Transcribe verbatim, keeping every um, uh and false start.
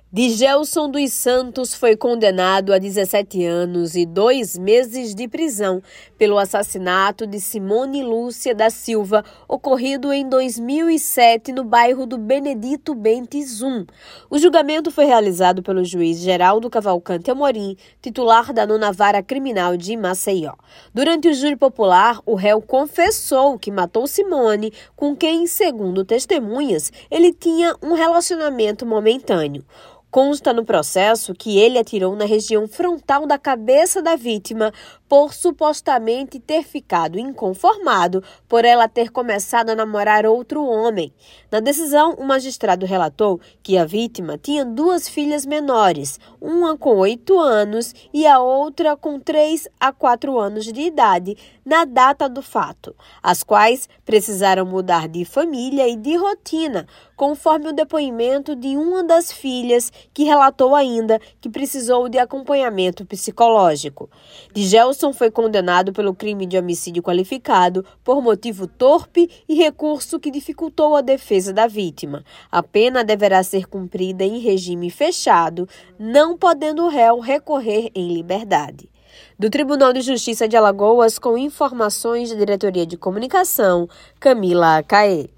Djelson dos Santos foi condenado a dezessete anos e dois meses de prisão pelo assassinato de Simone Lúcia da Silva, ocorrido em dois mil e sete no bairro do Benedito Bentes I. O julgamento foi realizado pelo juiz Geraldo Cavalcante Amorim, titular da nona Vara Criminal de Maceió. Durante o júri popular, o réu confessou que matou Simone, com quem, segundo testemunhas, ele tinha um relacionamento momentâneo. Consta no processo que ele atirou na região frontal da cabeça da vítima por supostamente ter ficado inconformado por ela ter começado a namorar outro homem. Na decisão, o magistrado relatou que a vítima tinha duas filhas menores, uma com oito anos e a outra com três a quatro anos de idade, na data do fato, as quais precisaram mudar de família e de rotina, conforme o depoimento de uma das filhas, que relatou ainda que precisou de acompanhamento psicológico. Djelson foi condenado pelo crime de homicídio qualificado por motivo torpe e recurso que dificultou a defesa da vítima. A pena deverá ser cumprida em regime fechado, não podendo o réu recorrer em liberdade. Do Tribunal de Justiça de Alagoas, com informações da Diretoria de Comunicação, Camila Caê.